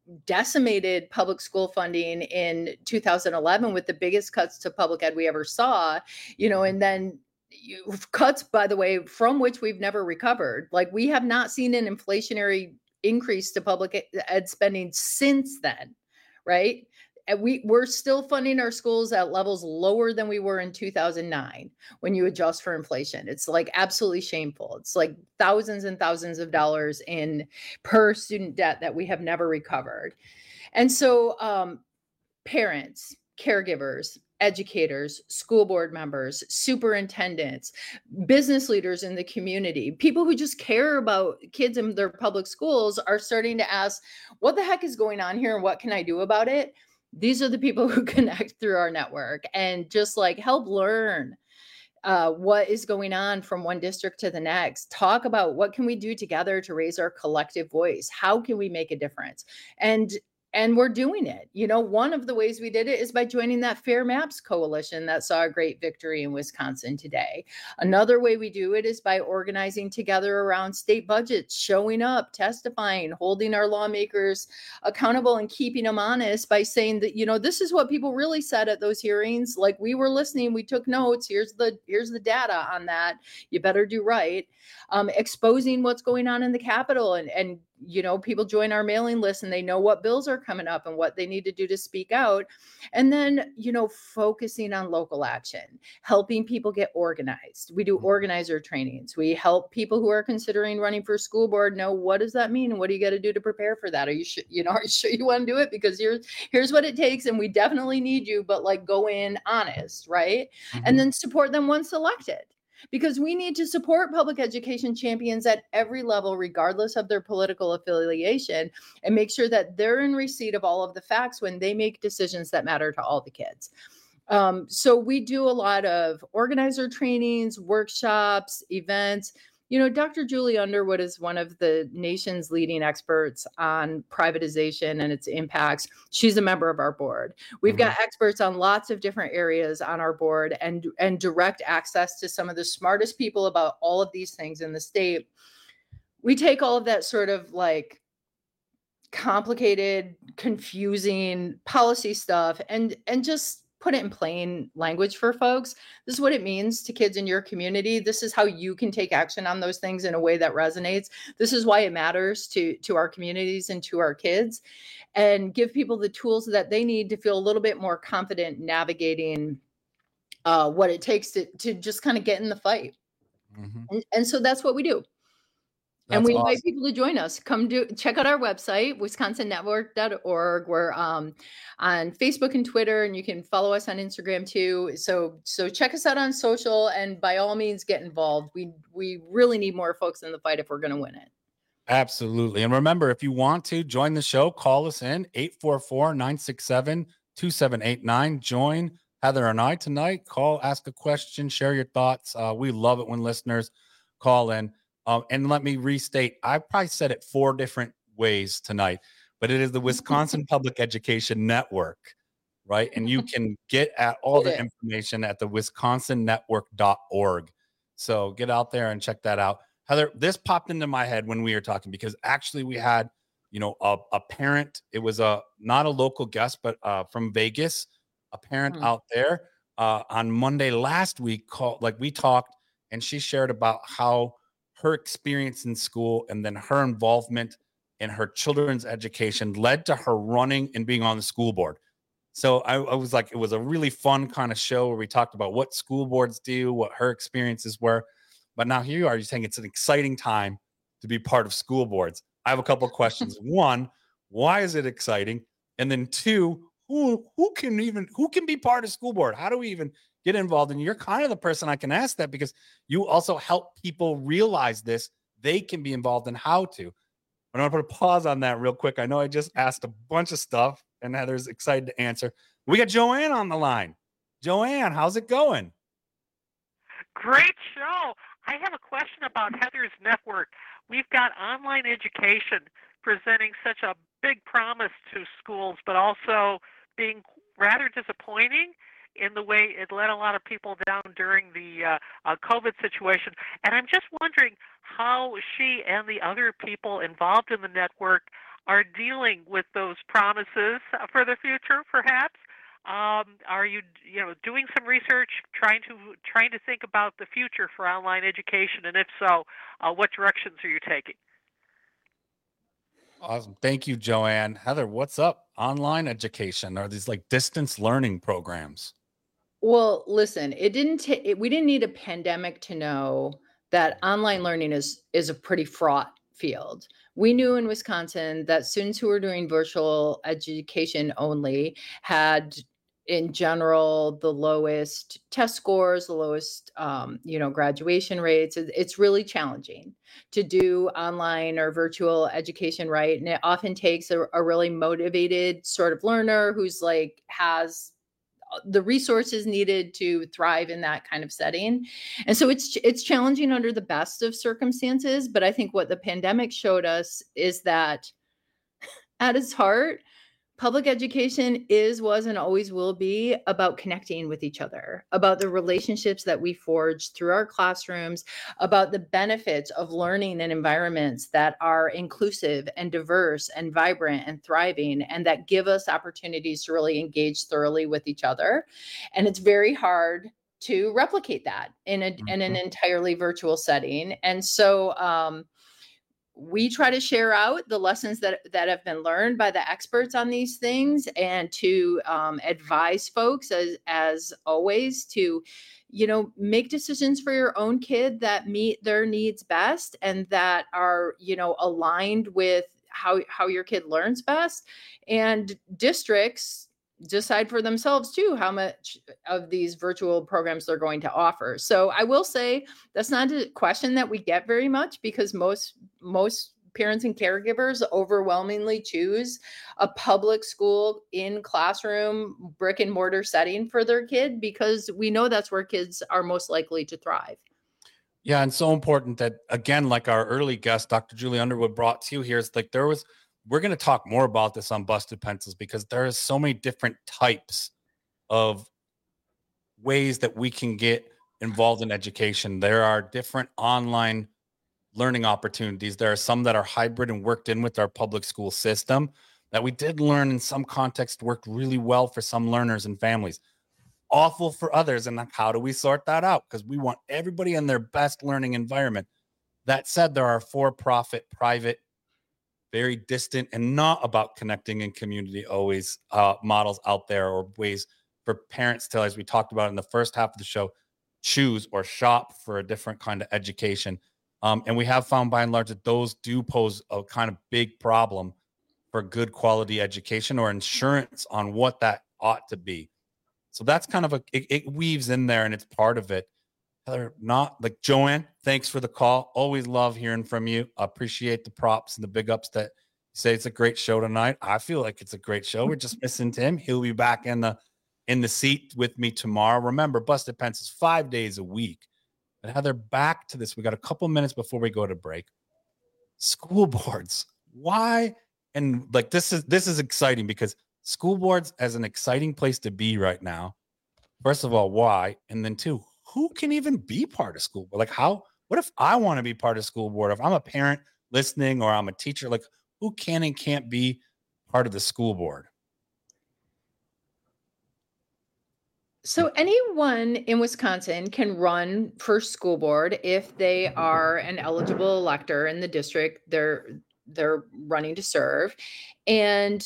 decimated public school funding in two thousand eleven with the biggest cuts to public ed we ever saw, you know, and then you, cuts, by the way, from which we've never recovered. Like, we have not seen an inflationary increase to public ed spending since then, right? And we, we're still funding our schools at levels lower than we were in two thousand nine when you adjust for inflation. It's like absolutely shameful. It's like thousands and thousands of dollars in per student debt that we have never recovered. And so um, parents, caregivers, educators, school board members, superintendents, business leaders in the community, people who just care about kids in their public schools are starting to ask, what the heck is going on here and what can I do about it? These are the people who connect through our network and just like help learn uh, what is going on from one district to the next. Talk about what can we do together to raise our collective voice? How can we make a difference? And And we're doing it. You know, one of the ways we did it is by joining that Fair Maps coalition that saw a great victory in Wisconsin today. Another way we do it is by organizing together around state budgets, showing up, testifying, holding our lawmakers accountable and keeping them honest by saying that, you know, this is what people really said at those hearings. Like, we were listening, we took notes. Here's the here's the data on that. You better do right. Um, exposing what's going on in the Capitol and, and you know, people join our mailing list and they know what bills are coming up and what they need to do to speak out. And then, you know, focusing on local action, helping people get organized. We do organizer trainings. We help people who are considering running for school board know, what does that mean? And what do you got to do to prepare for that? Are you sure, you know, are you sure you want to do it? Because here's, here's what it takes. And we definitely need you, but like go in honest, right? Mm-hmm. And then support them once elected. Because we need to support public education champions at every level, regardless of their political affiliation, and make sure that they're in receipt of all of the facts when they make decisions that matter to all the kids. Um, so we do a lot of organizer trainings, workshops, events. You know, Doctor Julie Underwood is one of the nation's leading experts on privatization and its impacts. She's a member of our board. We've mm-hmm. got experts on lots of different areas on our board and, and direct access to some of the smartest people about all of these things in the state. We take all of that sort of like complicated, confusing policy stuff and, and just put it in plain language for folks. This is what it means to kids in your community. This is how you can take action on those things in a way that resonates. This is why it matters to, to our communities and to our kids, and give people the tools that they need to feel a little bit more confident navigating uh, what it takes to, to just kind of get in the fight. Mm-hmm. And, and so that's what we do. That's and we invite awesome. people to join us. Come do check out our website, wisconsin network dot org. We're um, on Facebook and Twitter, and you can follow us on Instagram too. So so check us out on social, and by all means get involved. We we really need more folks in the fight if we're going to win it.
Absolutely. And remember, if you want to join the show, call us in eight four four, nine six seven, two seven eight nine. Join Heather and I tonight. Call, ask a question, share your thoughts. Uh, we love it when listeners call in. Um, and let me restate, I probably said it four different ways tonight, but it is the Wisconsin Public Education Network, right? And you can get at all the information at the wisconsin network dot org. So get out there and check that out. Heather, this popped into my head when we were talking, because actually we had, you know, a, a parent, it was a not a local guest, but uh, from Vegas, a parent hmm. out there uh, on Monday last week called, like we talked, and she shared about how her experience in school and then her involvement in her children's education led to her running and being on the school board. So I, I was like, it was a really fun kind of show where we talked about what school boards do, what her experiences were. But now here you are, you're saying it's an exciting time to be part of school boards. I have a couple of questions. One, why is it exciting? And then two, who who can even who can be part of school board? How do we even get involved? And you're kind of the person I can ask that, because you also help people realize this. They can be involved in how to. I want to put a pause on that real quick. I know I just asked a bunch of stuff and Heather's excited to answer. We got Joanne on the line. Joanne, how's it going?
Great show. I have a question about Heather's network. We've got online education presenting such a big promise to schools, but also being rather disappointing in the way it let a lot of people down during the uh, uh, COVID situation. And I'm just wondering how she and the other people involved in the network are dealing with those promises for the future, perhaps. Um, are you, you know, doing some research, trying to trying to think about the future for online education, and if so, uh, what directions are you taking?
Awesome, thank you, Joanne. Heather, what's up? Online education, are these like distance learning programs?
Well, listen, it didn't. T- it, we didn't need a pandemic to know that online learning is is a pretty fraught field. We knew in Wisconsin that students who were doing virtual education only had, in general, the lowest test scores, the lowest, um, you know, graduation rates. It's really challenging to do online or virtual education right, and it often takes a, a really motivated sort of learner who's like has the resources needed to thrive in that kind of setting. And so it's it's challenging under the best of circumstances. But I think what the pandemic showed us is that at its heart, public education is, was, and always will be about connecting with each other, about the relationships that we forge through our classrooms, about the benefits of learning in environments that are inclusive and diverse and vibrant and thriving, and that give us opportunities to really engage thoroughly with each other. And it's very hard to replicate that in, a, mm-hmm. in an entirely virtual setting. And so, um, we try to share out the lessons that, that have been learned by the experts on these things, and to um, advise folks, as, as always, to, you know, make decisions for your own kid that meet their needs best and that are, you know, aligned with how, how your kid learns best. And districts decide for themselves too how much of these virtual programs they're going to offer. So I will say that's not a question that we get very much, because most most parents and caregivers overwhelmingly choose a public school in classroom brick and mortar setting for their kid, because we know that's where kids are most likely to thrive.
Yeah, and so important that, again, like our early guest, Doctor Julie Underwood, brought to you here, is like there was we're going to talk more about this on Busted Pencils, because there are so many different types of ways that we can get involved in education. There are different online learning opportunities. There are some that are hybrid and worked in with our public school system that we did learn in some context worked really well for some learners and families. Awful for others. And how do we sort that out? Because we want everybody in their best learning environment. That said, there are for-profit, private, very distant and not about connecting in community always uh, models out there, or ways for parents to, as we talked about in the first half of the show, choose or shop for a different kind of education. Um, and we have found by and large that those do pose a kind of big problem for good quality education or insurance on what that ought to be. So that's kind of a, it, it weaves in there and it's part of it. Heather, not like Joanne, thanks for the call. Always love hearing from you. I appreciate the props and the big ups that you say it's a great show tonight. I feel like it's a great show. We're just missing Tim. He'll be back in the in the seat with me tomorrow. Remember, Busted Pencils five days a week. But Heather, back to this. We got a couple minutes before we go to break. School boards. Why? And like this is this is exciting, because school boards as an exciting place to be right now. First of all, why? And then two, who can even be part of school board? Like how, what if I want to be part of school board? If I'm a parent listening or I'm a teacher, like who can and can't be part of the school board?
So anyone in Wisconsin can run for school board if they are an eligible elector in the district they're they're running to serve. And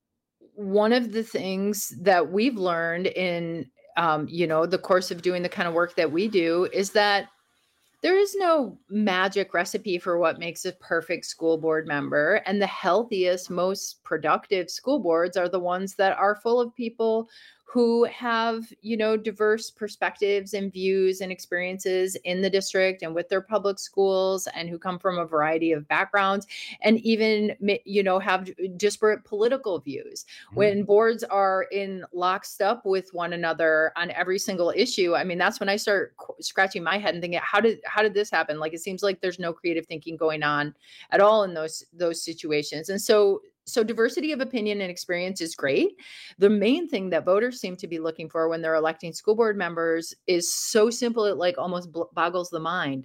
one of the things that we've learned in Um, you know, the course of doing the kind of work that we do is that there is no magic recipe for what makes a perfect school board member. And the healthiest, most productive school boards are the ones that are full of people who have, you know, diverse perspectives and views and experiences in the district and with their public schools, and who come from a variety of backgrounds, and even, you know, have disparate political views. Mm-hmm. When boards are in lockstep with one another on every single issue, I mean, that's when I start scratching my head and thinking, how did how did this happen? Like, it seems like there's no creative thinking going on at all in those those situations. And so So diversity of opinion and experience is great. The main thing that voters seem to be looking for when they're electing school board members is so simple, it like almost boggles the mind.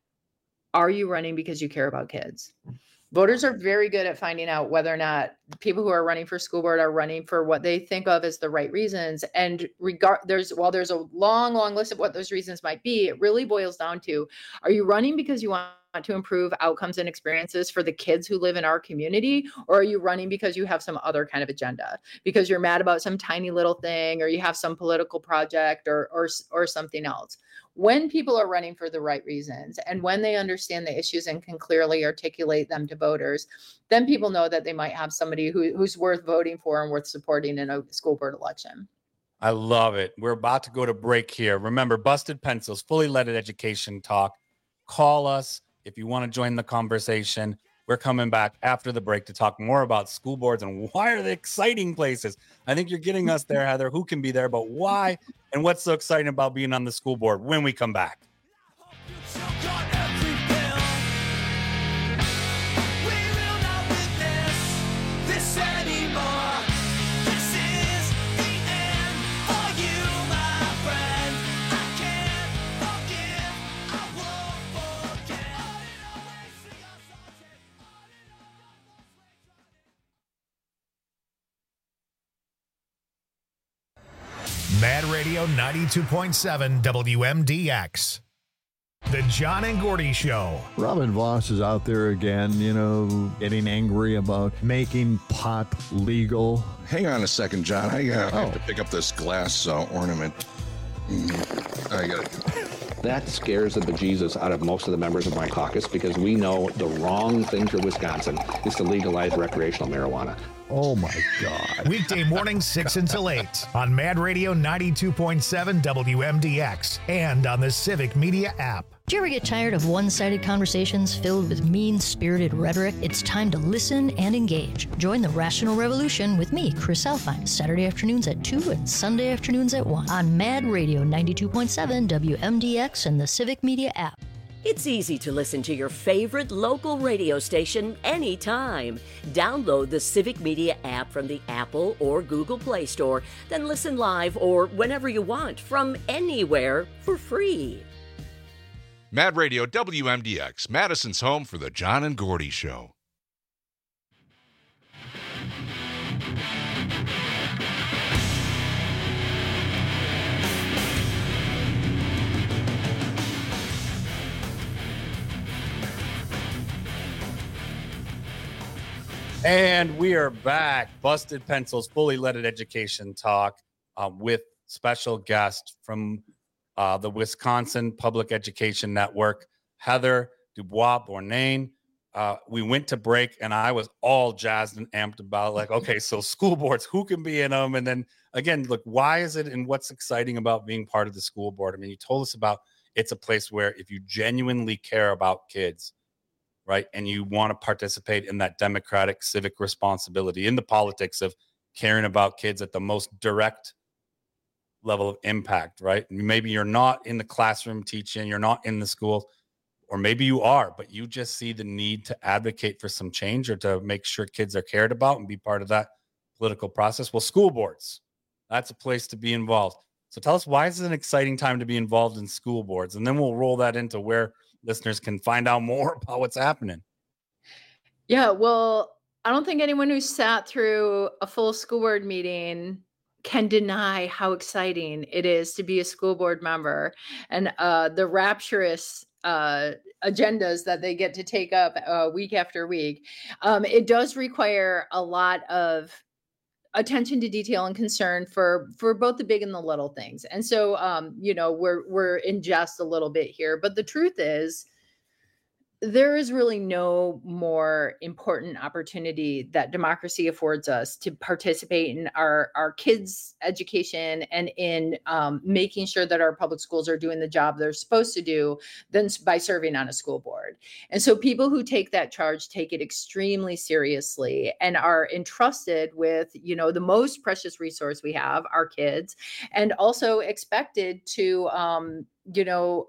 Are you running because you care about kids? Voters are very good at finding out whether or not people who are running for school board are running for what they think of as the right reasons. And regard there's while there's a long, long list of what those reasons might be, it really boils down to, are you running because you want to improve outcomes and experiences for the kids who live in our community? Or are you running because you have some other kind of agenda, because you're mad about some tiny little thing, or you have some political project, or or or something else? When people are running for the right reasons, and when they understand the issues and can clearly articulate them to voters, then people know that they might have somebody who, who's worth voting for and worth supporting in a school board election.
I love it. We're about to go to break here. Remember, Busted Pencils, fully leaded education talk. Call us if you want to join the conversation. We're coming back after the break to talk more about school boards and why are they exciting places. I think you're getting us there, Heather. Who can be there, but why? And what's so exciting about being on the school board when we come back.
Mad Radio ninety-two point seven W M D X. The John and Gordy Show.
Robin Voss is out there again, you know, getting angry about making pot legal.
Hang on a second, John. I, uh,
Oh.
have to pick up this glass uh, ornament. Mm, I got it.
That scares the bejesus out of most of the members of my caucus because we know the wrong thing for Wisconsin is to legalize recreational marijuana.
Oh, my God.
Weekday mornings, six until eight on Mad Radio ninety-two point seven W M D X and on the Civic Media app.
Do you ever get tired of one-sided conversations filled with mean-spirited rhetoric? It's time to listen and engage. Join the Rational Revolution with me, Chris Alfine, Saturday afternoons at two and Sunday afternoons at one on Mad Radio ninety-two point seven W M D X and the Civic Media app.
It's easy to listen to your favorite local radio station anytime. Download the Civic Media app from the Apple or Google Play Store, then listen live or whenever you want from anywhere for free.
Mad Radio W M D X, Madison's home for the John and Gordy Show.
And we are back. Busted Pencils, fully leaded education talk um, with special guest from uh, the Wisconsin Public Education Network, Heather Dubois-Bournain. Uh, we went to break, and I was all jazzed and amped about, like, okay, so school boards, who can be in them? And then, again, look, why is it and what's exciting about being part of the school board? I mean, you told us about it's a place where if you genuinely care about kids, right, and you want to participate in that democratic civic responsibility in the politics of caring about kids at the most direct level of impact, right? Maybe you're not in the classroom teaching, you're not in the school, or maybe you are, but you just see the need to advocate for some change or to make sure kids are cared about and be part of that political process. Well, school boards, that's a place to be involved. So tell us, why is it an exciting time to be involved in school boards? And then we'll roll that into where listeners can find out more about what's happening.
Yeah, well, I don't think anyone who sat through a full school board meeting can deny how exciting it is to be a school board member and uh, the rapturous uh, agendas that they get to take up uh, week after week. Um, it does require a lot of attention to detail and concern for for both the big and the little things. And so, um, you know, we're we're in jest a little bit here, but the truth is, there is really no more important opportunity that democracy affords us to participate in our, our kids' education and in um, making sure that our public schools are doing the job they're supposed to do than by serving on a school board. And so people who take that charge take it extremely seriously and are entrusted with, you know, the most precious resource we have, our kids, and also expected to, um, you know,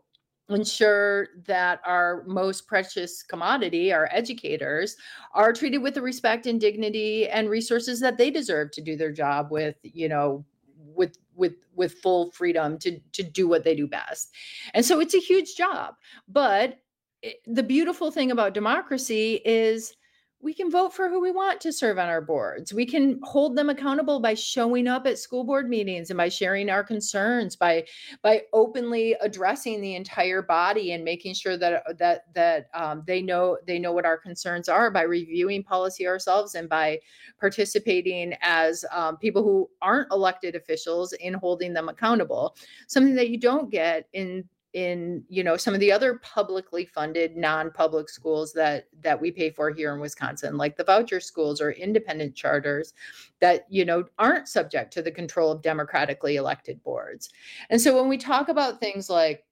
ensure that our most precious commodity, our educators, are treated with the respect and dignity and resources that they deserve to do their job with, you know, with with with full freedom to to do what they do best. And so it's a huge job. But it, the beautiful thing about democracy is we can vote for who we want to serve on our boards. We can hold them accountable by showing up at school board meetings and by sharing our concerns, by by openly addressing the entire body and making sure that that that um, they know they know what our concerns are, by reviewing policy ourselves and by participating as um, people who aren't elected officials in holding them accountable. Something that you don't get in in, you know, some of the other publicly funded non-public schools that that we pay for here in Wisconsin, like the voucher schools or independent charters that, you know, aren't subject to the control of democratically elected boards. And so when we talk about things like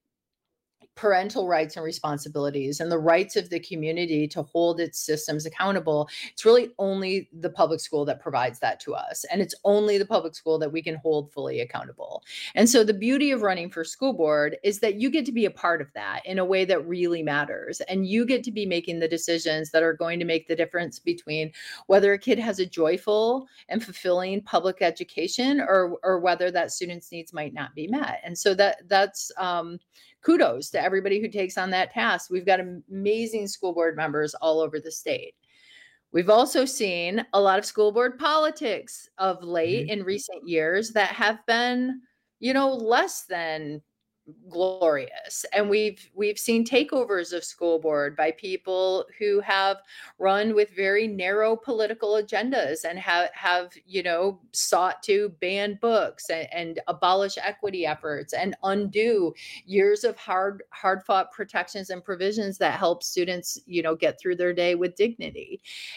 parental rights and responsibilities and the rights of the community to hold its systems accountable, it's really only the public school that provides that to us. And it's only the public school that we can hold fully accountable. And so the beauty of running for school board is that you get to be a part of that in a way that really matters. And you get to be making the decisions that are going to make the difference between whether a kid has a joyful and fulfilling public education or, or whether that student's needs might not be met. And so that that's, um, kudos to everybody who takes on that task. We've got amazing school board members all over the state. We've also seen a lot of school board politics of late mm-hmm. in recent years that have been, you know, less than glorious. And we've we've seen takeovers of school board by people who have run with very narrow political agendas and have have you know sought to ban books and, and abolish equity efforts and undo years of hard hard fought protections and provisions that help students you know get through their day with dignity.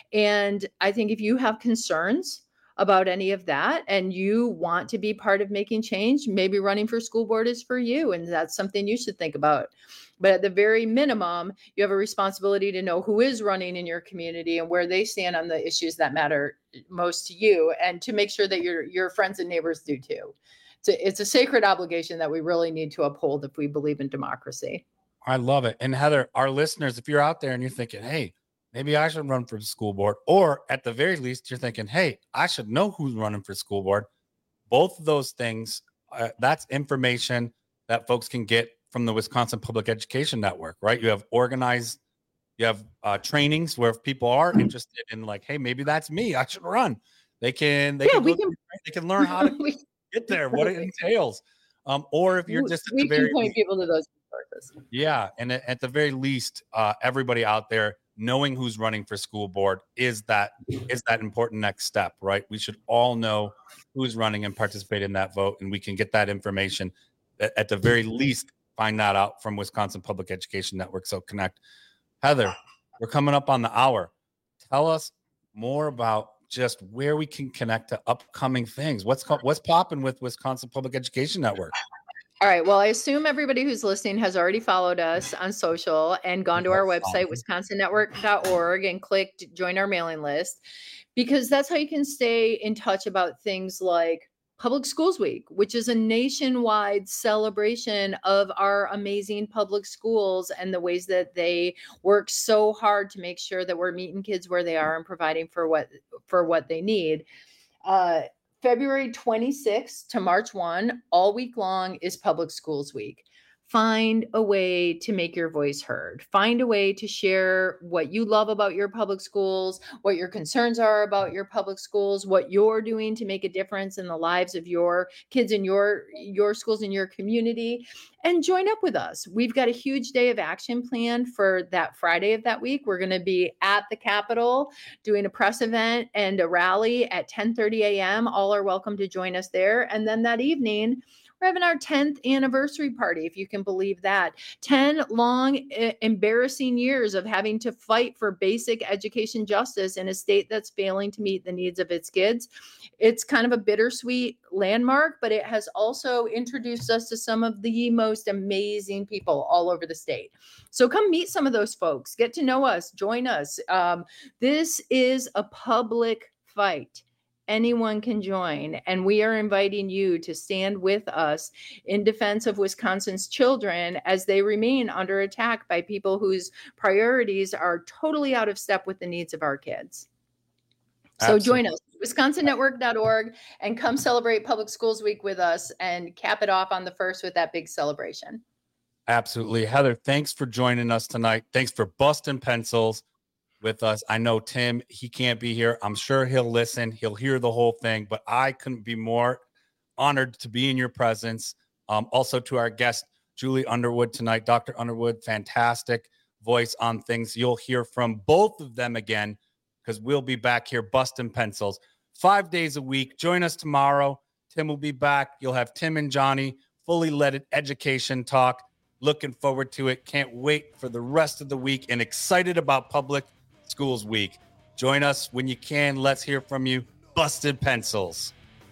And I think if you have concerns about any of that and you want to be part of making change, maybe running for school board is for you, and that's something you should think about. But at the very minimum, you have a responsibility to know who is running in your community and where they stand on the issues that matter most to you, and to make sure that your your friends and neighbors do too. It's a, it's a sacred obligation that we really need to uphold if we believe in democracy.
I love it. And Heather, our listeners, if you're out there and you're thinking, hey, maybe I should run for the school board, or at the very least, you're thinking, hey, I should know who's running for school board. Both of those things, uh, that's information that folks can get from the Wisconsin Public Education Network, right? You have organized, you have uh, trainings where if people are interested in like, hey, maybe that's me, I should run. They can, they
yeah,
can,
we
go
can
through, they can learn how to get there, what it entails. Um, or if you're just at
we
the very
can point
least,
people to those resources.
yeah, and at at the very least, uh, everybody out there knowing who's running for school board is that is that important next step, right? We should all know who's running and participate in that vote, and we can get that information. At, at the very least, find that out from Wisconsin Public Education Network. So connect. Heather, we're coming up on the hour. Tell us more about just where we can connect to upcoming things. What's co- what's popping with Wisconsin Public Education Network?
All right. Well, I assume everybody who's listening has already followed us on social and gone to our website, wisconsin network dot org, and clicked join our mailing list, because that's how you can stay in touch about things like Public Schools Week, which is a nationwide celebration of our amazing public schools and the ways that they work so hard to make sure that we're meeting kids where they are and providing for what for what they need. Uh, February twenty-sixth to March first, all week long, is Public Schools Week. Find a way to make your voice heard. Find a way to share what you love about your public schools, what your concerns are about your public schools, what you're doing to make a difference in the lives of your kids in your, your schools in your community, and join up with us. We've got a huge day of action planned for that Friday of that week. We're going to be at the Capitol doing a press event and a rally at ten thirty a.m. All are welcome to join us there. And then that evening, we're having our tenth anniversary party, if you can believe that. ten long, e- embarrassing years of having to fight for basic education justice in a state that's failing to meet the needs of its kids. It's kind of a bittersweet landmark, but it has also introduced us to some of the most amazing people all over the state. So come meet some of those folks, get to know us, join us. Um, this is a public fight. Anyone can join, and we are inviting you to stand with us in defense of Wisconsin's children as they remain under attack by people whose priorities are totally out of step with the needs of our kids. So Absolutely. Join us, wisconsin network dot org, and come celebrate Public Schools Week with us and cap it off on the first with that big celebration.
Absolutely. Heather, thanks for joining us tonight. Thanks for busting pencils with us. I know Tim, he can't be here. I'm sure he'll listen. He'll hear the whole thing, but I couldn't be more honored to be in your presence. Um, also to our guest, Julie Underwood tonight. Doctor Underwood, fantastic voice on things. You'll hear from both of them again because we'll be back here busting pencils five days a week. Join us tomorrow. Tim will be back. You'll have Tim and Johnny, fully leaded education talk. Looking forward to it. Can't wait for the rest of the week and excited about Public Schools Week. Join us when you can. Let's hear from you. Busted pencils.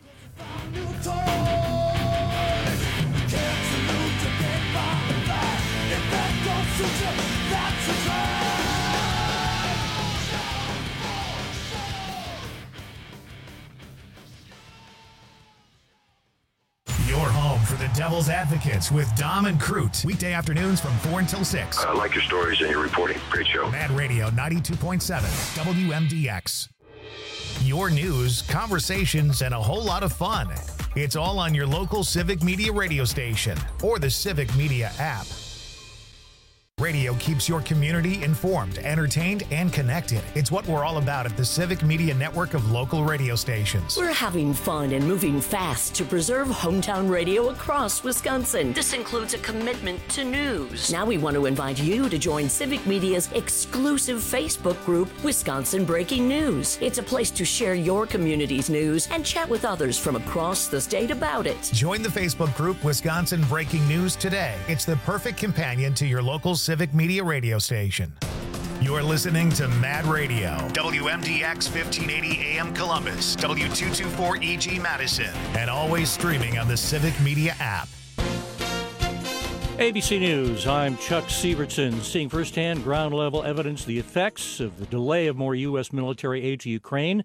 Your home for the Devil's Advocates with Dom and Crute. Weekday afternoons from four until six.
I like your stories and your reporting. Great show.
Mad Radio ninety-two point seven, W M D X. Your news, conversations, and a whole lot of fun. It's all on your local Civic Media radio station or the Civic Media app. Radio keeps your community informed, entertained, and connected. It's what we're all about at the Civic Media Network of local radio stations.
We're having fun and moving fast to preserve hometown radio across Wisconsin. This includes a commitment to news. Now we want to invite you to join Civic Media's exclusive Facebook group, Wisconsin Breaking News. It's a place to share your community's news and chat with others from across the state about it.
Join the Facebook group Wisconsin Breaking News today. It's the perfect companion to your local Civic Media radio station. You're listening to Mad Radio, W M D X fifteen eighty A M Columbus, W two twenty-four E G Madison, and always streaming on the Civic Media app.
A B C News, I'm Chuck Sievertson, seeing firsthand ground-level evidence of the effects of the delay of more U S military aid to Ukraine